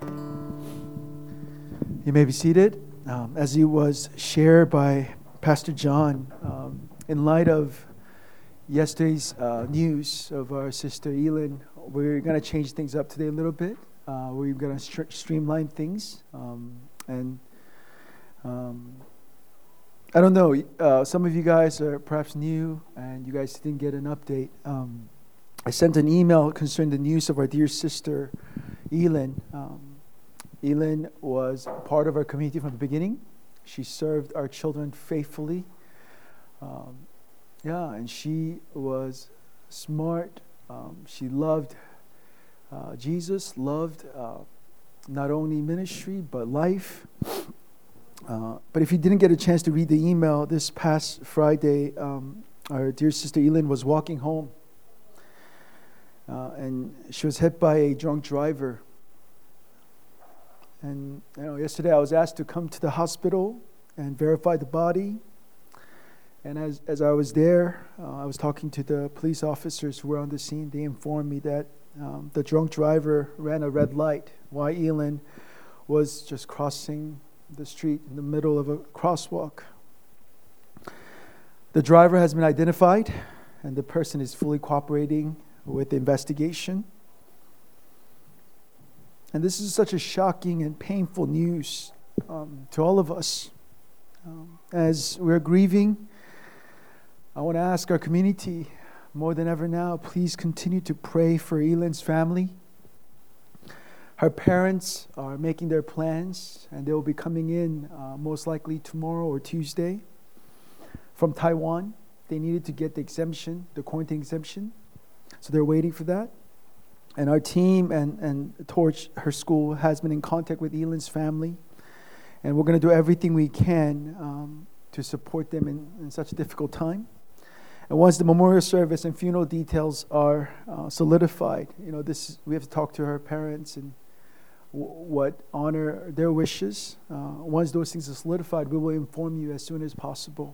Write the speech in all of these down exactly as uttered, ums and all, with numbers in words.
You may be seated. Um, as it was shared by Pastor John, um, in light of yesterday's uh, news of our sister Elin, we're going to change things up today a little bit. Uh, we're going to st- streamline things. Um, and um, I don't know, uh, some of you guys are perhaps new and you guys didn't get an update. Um, I sent an email concerning the news of our dear sister Elin. Um, Elin was part of our community from the beginning. She served our children faithfully. Um, yeah, and she was smart. Um, she loved uh, Jesus, loved uh, not only ministry, but life. Uh, but if you didn't get a chance to read the email, this past Friday, um, our dear sister Elin was walking home. Uh, and she was hit by a drunk driver. And you know, yesterday I was asked to come to the hospital and verify the body. And as as I was there, uh, I was talking to the police officers who were on the scene. They informed me that um, the drunk driver ran a red light while Elin was just crossing the street in the middle of a crosswalk. The driver has been identified, and the person is fully cooperating with the investigation. And this is such a shocking and painful news um, to all of us. Um, as we're grieving, I want to ask our community, more than ever now, please continue to pray for Elin's family. Her parents are making their plans, and they will be coming in uh, most likely tomorrow or Tuesday from Taiwan. They needed to get the exemption, the quarantine exemption, so they're waiting for that. And our team and, and Torch, her school, has been in contact with Elin's family. And we're going to do everything we can um, to support them in, in such a difficult time. And once the memorial service and funeral details are uh, solidified, you know, this we have to talk to her parents and w- what honor their wishes. Uh, once those things are solidified, we will inform you as soon as possible.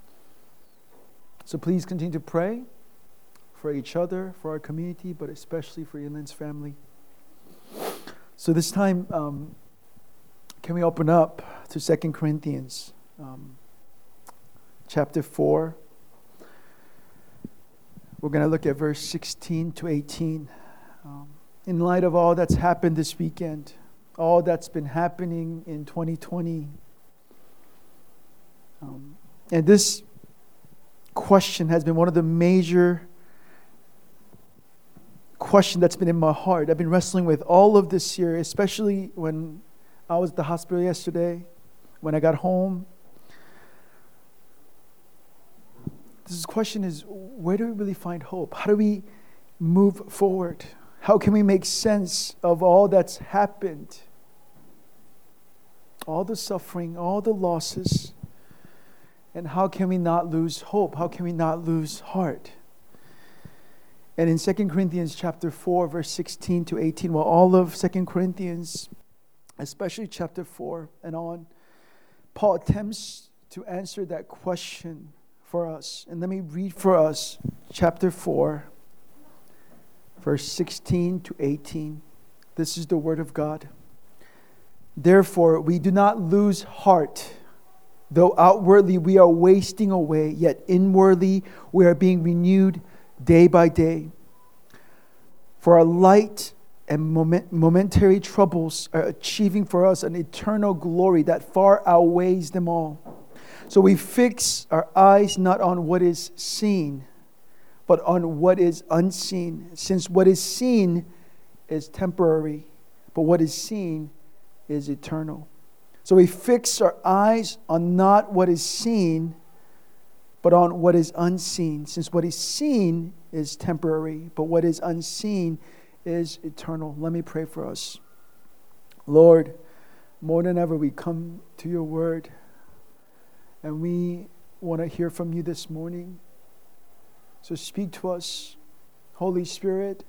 So please continue to pray for each other, for our community, but especially for Elin's family. So this time, um, can we open up to Second Corinthians um, chapter four? We're going to look at verse sixteen to eighteen. Um, in light of all that's happened this weekend, all that's been happening in twenty twenty, um, and this question has been one of the major question that's been in my heart. I've been wrestling with all of this year, especially when I was at the hospital yesterday, when I got home. This question is, where do we really find hope? How do we move forward? How can we make sense of all that's happened? All the suffering, all the losses. And how can we not lose hope? How can we not lose heart? And in Second Corinthians chapter four, verse sixteen to eighteen, well, all of Second Corinthians, especially chapter four and on, Paul attempts to answer that question for us. And let me read for us chapter four, verse sixteen to eighteen. This is the word of God. Therefore, we do not lose heart. Though outwardly we are wasting away, yet inwardly we are being renewed day by day. For our light and moment, momentary troubles are achieving for us an eternal glory that far outweighs them all. So we fix our eyes not on what is seen, but on what is unseen. Since what is seen is temporary, but what is seen is eternal. So we fix our eyes on not what is seen, but on what is unseen. Since what is seen is temporary, but what is unseen is eternal. Let me pray for us. Lord, more than ever we come to your word, and we want to hear from you this morning. So speak to us, Holy Spirit.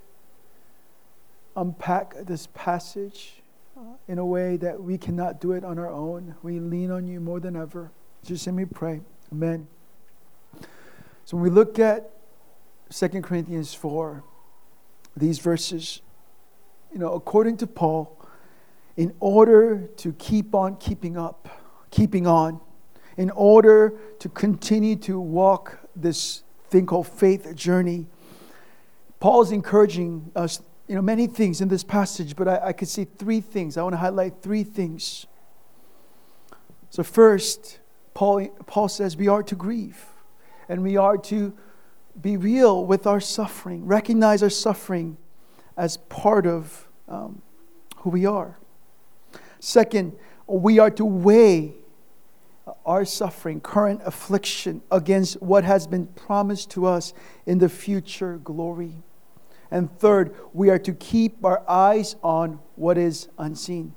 Unpack this passage uh, in a way that we cannot do it on our own. We lean on you more than ever. Just let me pray. Amen. So when we look at Second Corinthians four, these verses, you know, according to Paul, in order to keep on keeping up, keeping on, in order to continue to walk this thing called faith journey. Paul is encouraging us, you know, many things in this passage, but I, I could see three things. I want to highlight three things. So first, Paul, Paul says we are to grieve, and we are to be real with our suffering, recognize our suffering as part of um, who we are. Second, we are to weigh our suffering, current affliction, against what has been promised to us in the future glory. And third, we are to keep our eyes on what is unseen.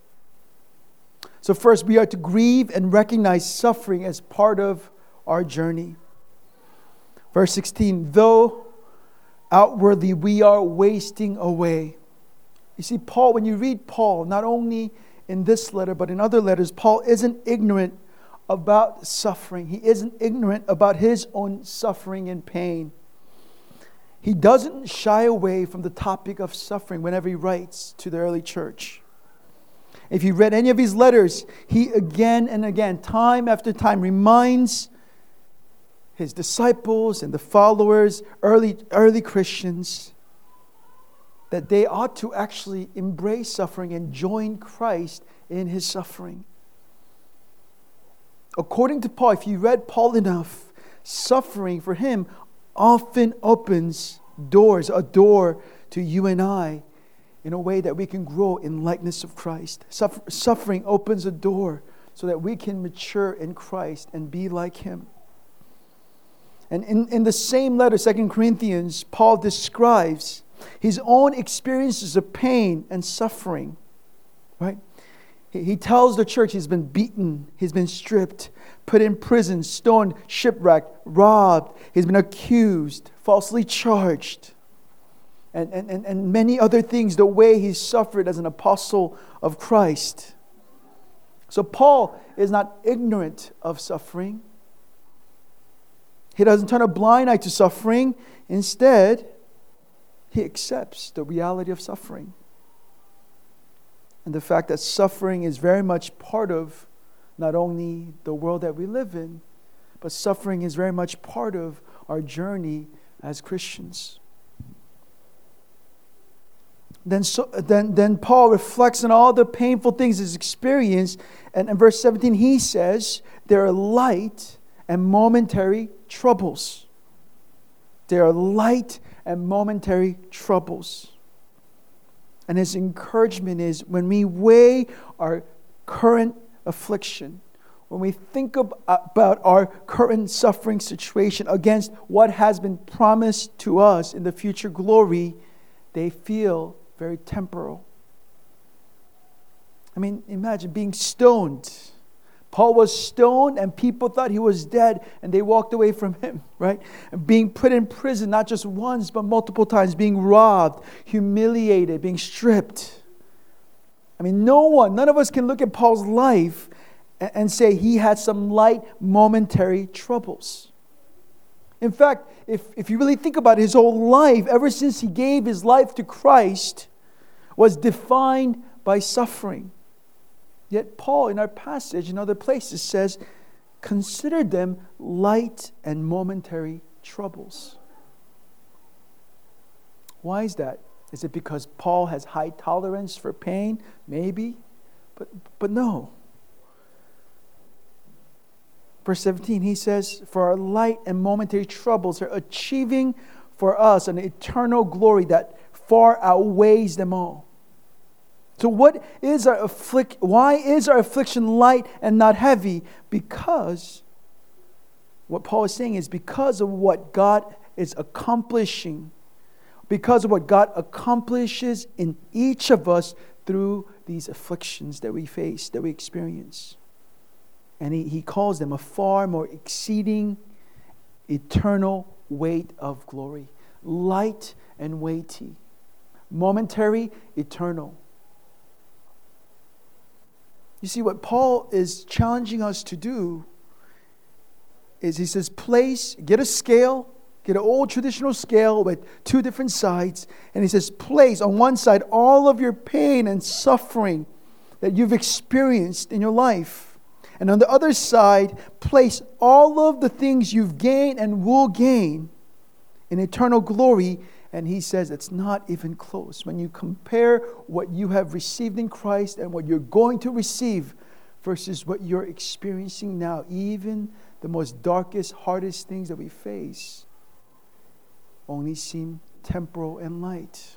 So first, we are to grieve and recognize suffering as part of our journey. Verse sixteen, though outwardly we are wasting away. You see, Paul, when you read Paul, not only in this letter, but in other letters, Paul isn't ignorant about suffering. He isn't ignorant about his own suffering and pain. He doesn't shy away from the topic of suffering whenever he writes to the early church. If you read any of his letters, he again and again, time after time, reminds his disciples and the followers, early, early Christians, that they ought to actually embrace suffering and join Christ in his suffering. According to Paul, if you read Paul enough, suffering for him often opens doors, a door to you and I in a way that we can grow in likeness of Christ. Suffer- suffering opens a door so that we can mature in Christ and be like him. And in, in the same letter, Second Corinthians, Paul describes his own experiences of pain and suffering, right? He, he tells the church he's been beaten, he's been stripped, put in prison, stoned, shipwrecked, robbed. He's been accused, falsely charged, and, and, and, and many other things, the way he suffered as an apostle of Christ. So Paul is not ignorant of suffering. He doesn't turn a blind eye to suffering. Instead, he accepts the reality of suffering. And the fact that suffering is very much part of not only the world that we live in, but suffering is very much part of our journey as Christians. Then, so, then, then Paul reflects on all the painful things he's experienced. And in verse seventeen, he says, there are light and momentary troubles. There are light and momentary troubles. And his encouragement is, when we weigh our current affliction, when we think of, about our current suffering situation against what has been promised to us in the future glory, they feel very temporal. I mean, imagine being stoned. Paul was stoned and people thought he was dead and they walked away from him, right? And being put in prison, not just once, but multiple times, being robbed, humiliated, being stripped. I mean, no one, none of us can look at Paul's life and, and say he had some light momentary troubles. In fact, if, if you really think about it, his whole life, ever since he gave his life to Christ, was defined by suffering. Yet Paul, in our passage, in other places, says, consider them light and momentary troubles. Why is that? Is it because Paul has high tolerance for pain? Maybe. But, but no. Verse seventeen, he says, for our light and momentary troubles are achieving for us an eternal glory that far outweighs them all. So what is our afflict? Why is our affliction light and not heavy? Because what Paul is saying is because of what God is accomplishing, because of what God accomplishes in each of us through these afflictions that we face, that we experience. And he, he calls them a far more exceeding, eternal weight of glory. Light and weighty. Momentary, eternal. You see, what Paul is challenging us to do is he says, place, get a scale, get an old traditional scale with two different sides. And he says, place on one side all of your pain and suffering that you've experienced in your life. And on the other side, place all of the things you've gained and will gain in eternal glory. And he says it's not even close. When you compare what you have received in Christ and what you're going to receive versus what you're experiencing now, even the most darkest, hardest things that we face only seem temporal and light.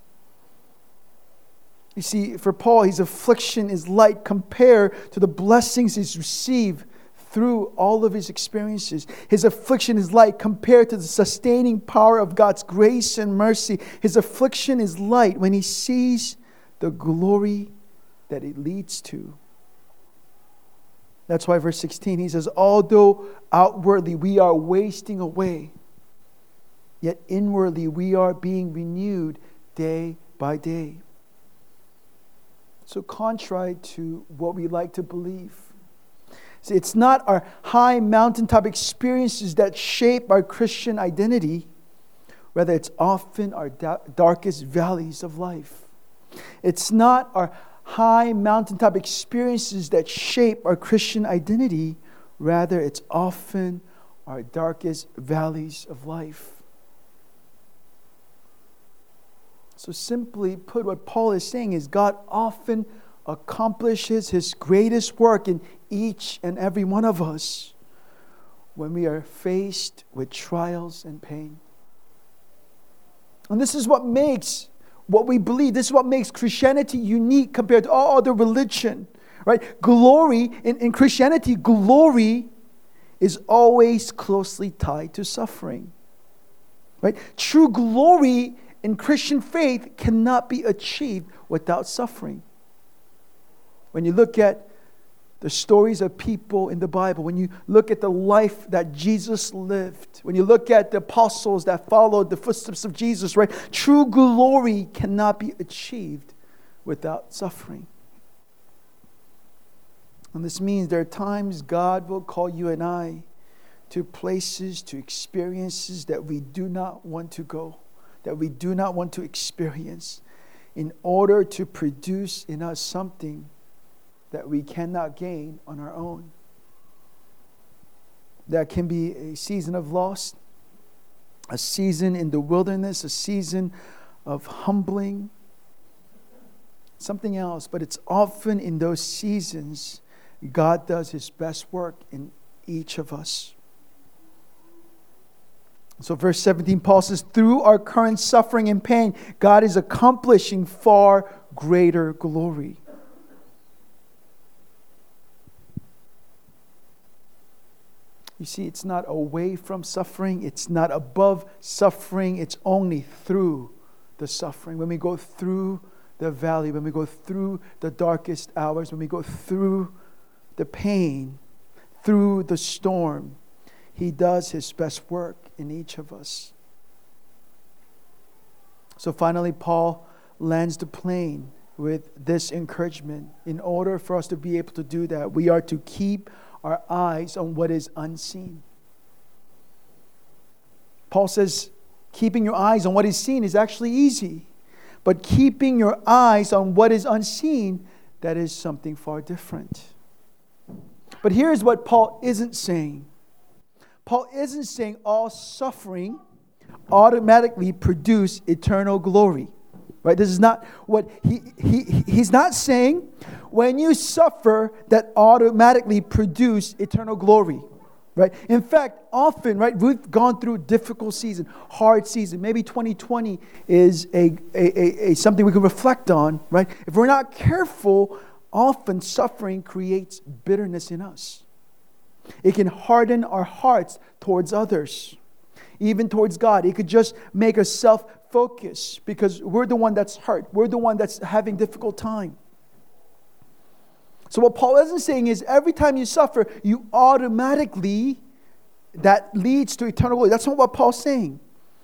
You see, for Paul, his affliction is light compared to the blessings he's received through all of his experiences. His affliction is light compared to the sustaining power of God's grace and mercy. His affliction is light when he sees the glory that it leads to. That's why verse sixteen, he says, although outwardly we are wasting away, yet inwardly we are being renewed day by day. So contrary to what we like to believe. See, it's not our high mountaintop experiences that shape our Christian identity. Rather, it's often our da- darkest valleys of life. It's not our high mountaintop experiences that shape our Christian identity. Rather, it's often our darkest valleys of life. So simply put, what Paul is saying is God often accomplishes His greatest work in each and every one of us when we are faced with trials and pain. And this is what makes what we believe, this is what makes Christianity unique compared to all other religion. Right? Glory, in, in Christianity, glory is always closely tied to suffering. Right? True glory in Christian faith cannot be achieved without suffering. When you look at the stories of people in the Bible, when you look at the life that Jesus lived, when you look at the apostles that followed the footsteps of Jesus, right? True glory cannot be achieved without suffering. And this means there are times God will call you and I to places, to experiences that we do not want to go, that we do not want to experience, in order to produce in us something that we cannot gain on our own. That can be a season of loss, a season in the wilderness, a season of humbling, something else. But it's often in those seasons God does His best work in each of us. So verse seventeen, Paul says, through our current suffering and pain, God is accomplishing far greater glory. You see, it's not away from suffering. It's not above suffering. It's only through the suffering. When we go through the valley, when we go through the darkest hours, when we go through the pain, through the storm, He does His best work in each of us. So finally, Paul lands the plane with this encouragement. In order for us to be able to do that, we are to keep our eyes on what is unseen. Paul says, keeping your eyes on what is seen is actually easy. But keeping your eyes on what is unseen, that is something far different. But here's what Paul isn't saying. Paul isn't saying all suffering automatically produce eternal glory. Right? This is not what he, he he's not saying when you suffer that automatically produce eternal glory. Right? In fact, often, right, we've gone through difficult season, hard season. Maybe twenty twenty is a, a, a, a something we can reflect on, right? If we're not careful, often suffering creates bitterness in us. It can harden our hearts towards others, even towards God. It could just make us self-focused because we're the one that's hurt. We're the one that's having difficult time. So what Paul isn't saying is every time you suffer, you automatically, that leads to eternal glory. That's not what Paul's saying.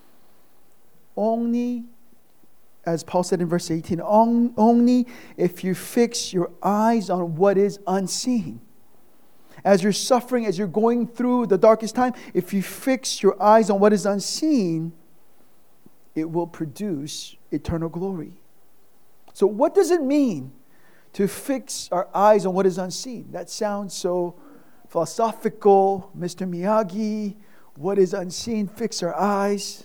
Only, as Paul said in verse eighteen, on, only if you fix your eyes on what is unseen. As you're suffering, as you're going through the darkest time, if you fix your eyes on what is unseen, it will produce eternal glory. So what does it mean to fix our eyes on what is unseen. That sounds so philosophical, Mister Miyagi. What is unseen, fix our eyes.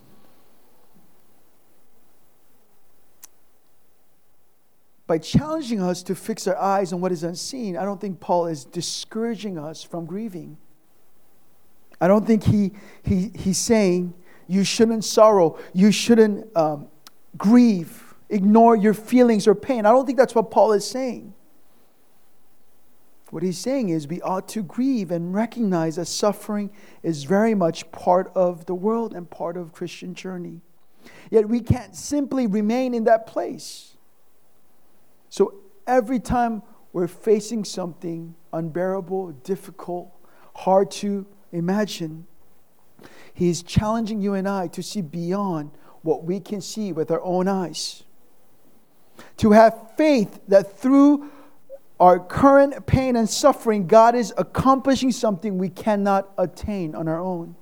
By challenging us to fix our eyes on what is unseen, I don't think Paul is discouraging us from grieving. I don't think he, he he's saying you shouldn't sorrow, you shouldn't um, grieve, ignore your feelings or pain. I don't think that's what Paul is saying. What he's saying is we ought to grieve and recognize that suffering is very much part of the world and part of Christian journey. Yet we can't simply remain in that place. So every time we're facing something unbearable, difficult, hard to imagine, He's challenging you and I to see beyond what we can see with our own eyes. To have faith that through our current pain and suffering, God is accomplishing something we cannot attain on our own.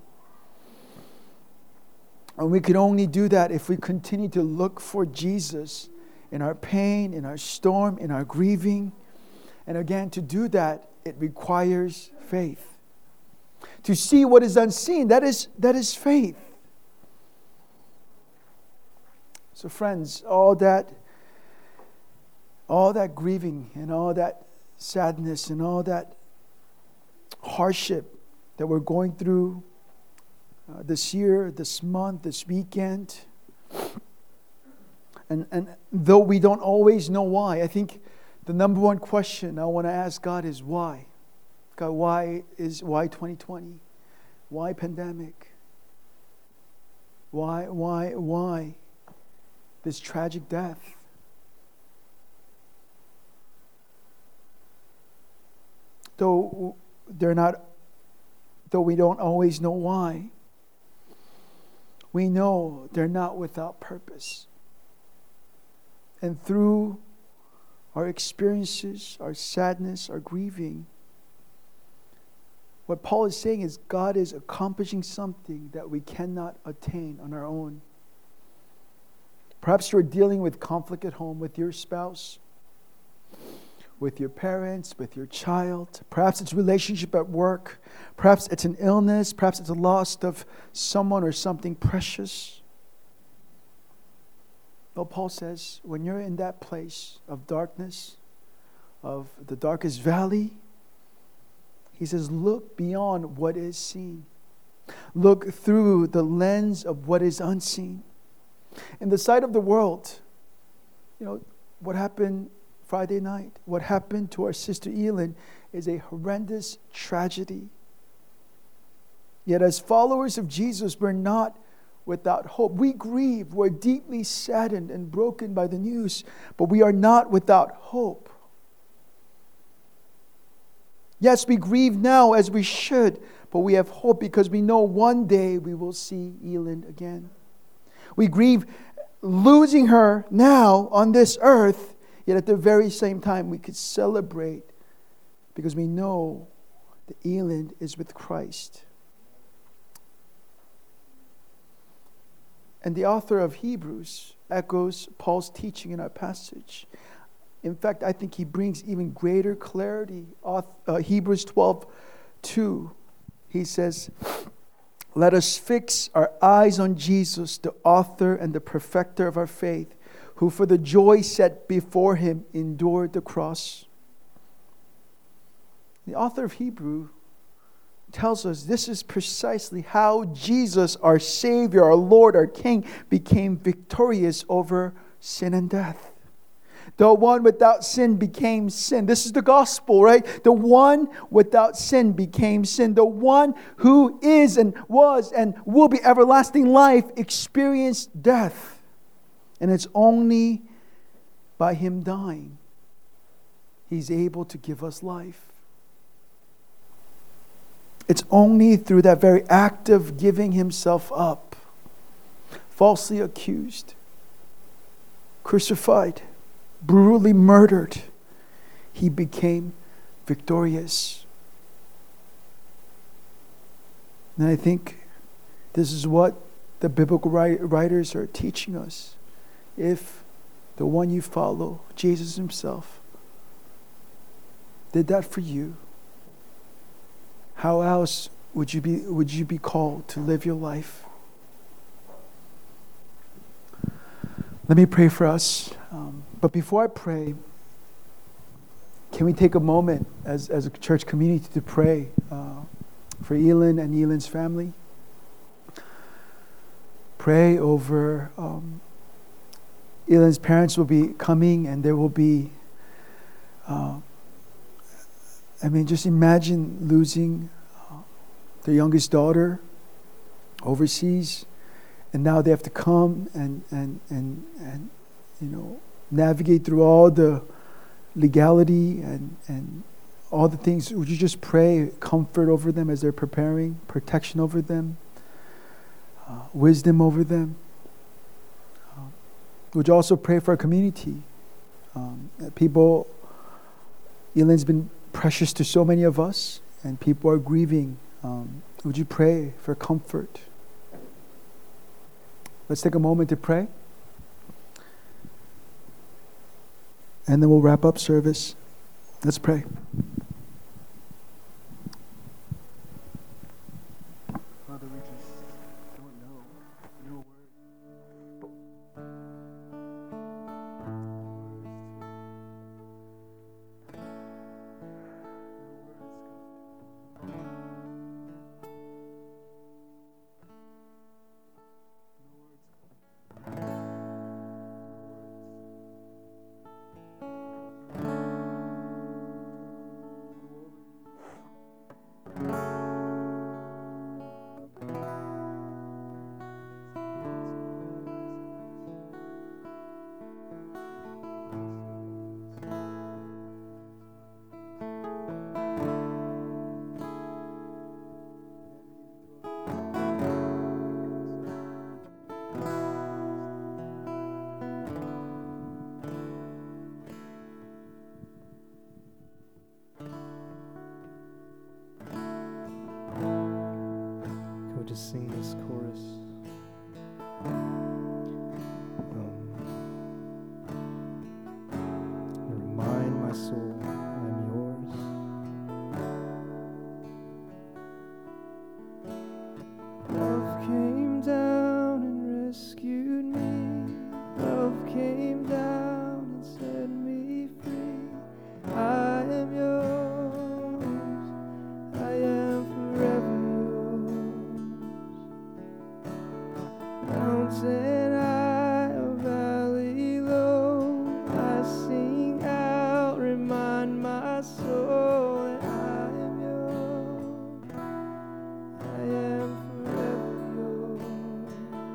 And we can only do that if we continue to look for Jesus in our pain, in our storm, in our grieving. And again, to do that, it requires faith. To see what is unseen, that is, that is faith. So friends, all that all that grieving and all that sadness and all that hardship that we're going through uh, this year, this month, this weekend, and, and though we don't always know why, I think the number one question I want to ask God is why? God, why is why twenty twenty? Why pandemic? Why, why, why this tragic death? Though they're not, though we don't always know why, we know they're not without purpose. And through our experiences, our sadness, our grieving, what Paul is saying is God is accomplishing something that we cannot attain on our own. Perhaps you're dealing with conflict at home with your spouse, with your parents, with your child. Perhaps it's a relationship at work. Perhaps it's an illness. Perhaps it's a loss of someone or something precious. Well, Paul says, when you're in that place of darkness, of the darkest valley, he says, look beyond what is seen. Look through the lens of what is unseen. In the sight of the world, you know, what happened Friday night, what happened to our sister Elin is a horrendous tragedy. Yet as followers of Jesus, we're not without hope. We grieve, we're deeply saddened and broken by the news, but we are not without hope. Yes, we grieve now as we should, but we have hope because we know one day we will see Elin again. We grieve losing her now on this earth, yet at the very same time we could celebrate because we know that Elin is with Christ. And the author of Hebrews echoes Paul's teaching in our passage. In fact, I think he brings even greater clarity. Uh, Hebrews twelve two, he says, let us fix our eyes on Jesus, the author and the perfecter of our faith, who for the joy set before him endured the cross. The author of Hebrew tells us this is precisely how Jesus, our Savior, our Lord, our King, became victorious over sin and death. The one without sin became sin. This is the gospel, right? The one without sin became sin. The one who is and was and will be everlasting life experienced death. And it's only by him dying he's able to give us life. It's only through that very act of giving himself up, falsely accused, crucified, brutally murdered, he became victorious. And I think this is what the biblical writers are teaching us. If the one you follow, Jesus himself, did that for you, how else would you be, would you be called to live your life? Let me pray for us. Um, but before I pray, can we take a moment as, as a church community to pray uh, for Elin and Elin's family? Pray over um, Elin's parents will be coming, and there will be, uh, I mean, just imagine losing uh, their youngest daughter overseas, and now they have to come and, and, and, and you know, navigate through all the legality and, and all the things. Would you just pray comfort over them as they're preparing, protection over them, uh, wisdom over them? Uh, would you also pray for our community? Um, people, Elin's been precious to so many of us, and people are grieving. Um, would you pray for comfort? Let's take a moment to pray. And then we'll wrap up service. Let's pray. Father, we just don't know. No words. Just sing this chorus. Um, remind my soul I'm yours. Love came down and rescued me. Love came down and set me free. I am yours. I am forever. Mountain high or valley low, I sing out, remind my soul that I am yours. I am forever yours.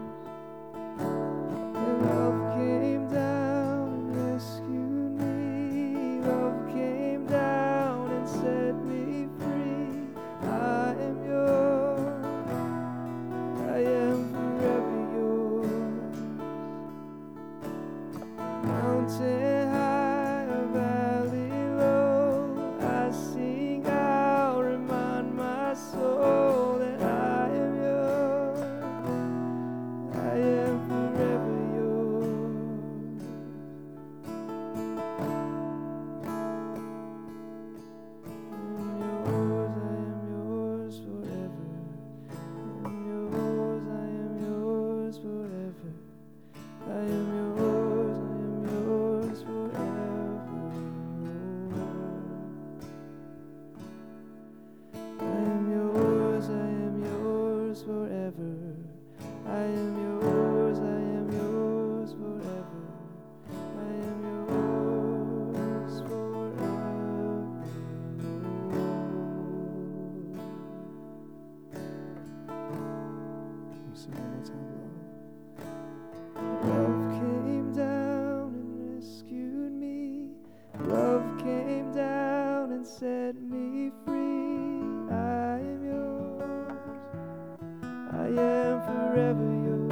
Your love came down and rescued me. Love came down and set me free. I am yours. I am forever. Mountain high or valley low, I sing out, remind my soul that I am yours. I am forever yours. I am yours, I am yours forever. I am yours, I am yours forever. I am yours, I am yours forever. I am yours, I am yours forever. I am yours, I am yours forever. I am yours forever. Sing one more time, Lord. Love came down and rescued me. Love came down and set me free. I am yours. I am forever yours.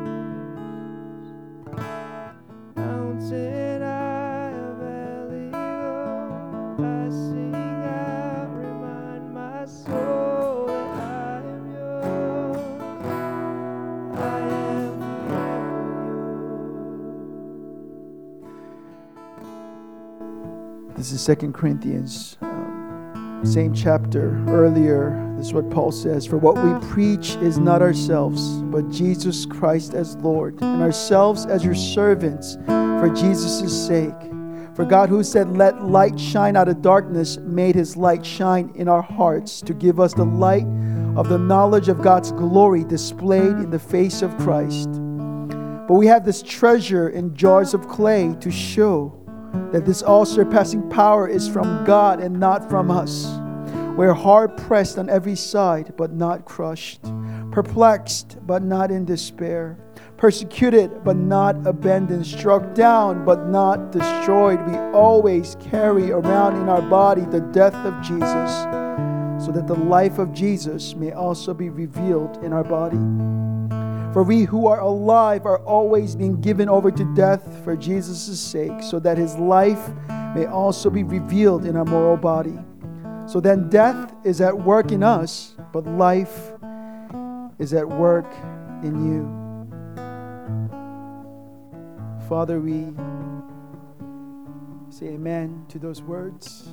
Mountain high or valley low, I sing out, remind my soul that I am yours. I am forever yours. This is Second Corinthians uh, same chapter earlier, this is what Paul says, "For what we preach is not ourselves, but Jesus Christ as Lord, and ourselves as your servants for Jesus' sake. For God, who said, 'Let light shine out of darkness,' made his light shine in our hearts to give us the light of the knowledge of God's glory displayed in the face of Christ. But we have this treasure in jars of clay to show that this all-surpassing power is from God and not from us. We're hard-pressed on every side, but not crushed, perplexed, but not in despair, persecuted, but not abandoned, struck down, but not destroyed. We always carry around in our body the death of Jesus, so that the life of Jesus may also be revealed in our body. For we who are alive are always being given over to death for Jesus' sake, so that his life may also be revealed in our mortal body. So then death is at work in us, but life is at work in you." Father, we say amen to those words.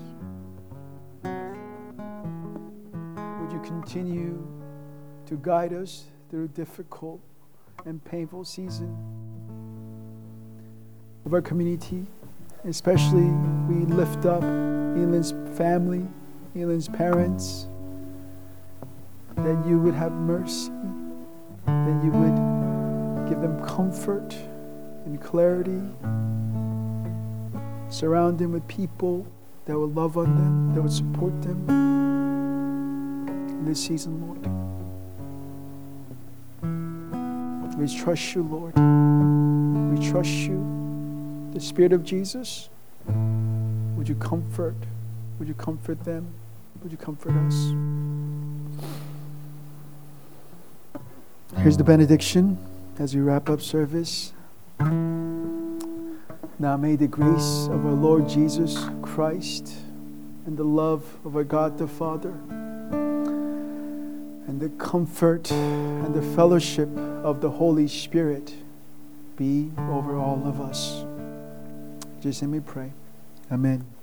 Would you continue to guide us through a difficult and painful season of our community. Especially we lift up Elan's family, Elan's parents, that you would have mercy, that you would give them comfort and clarity. Surround them with people that will love on them, that will support them in this season, Lord. We trust you, Lord. We trust you. The Spirit of Jesus, would you comfort? Would you comfort them? Would you comfort us? Here's the benediction as we wrap up service. Now may the grace of our Lord Jesus Christ and the love of our God the Father and the comfort and the fellowship of the Holy Spirit be over all of us. In Jesus' name we pray. Amen.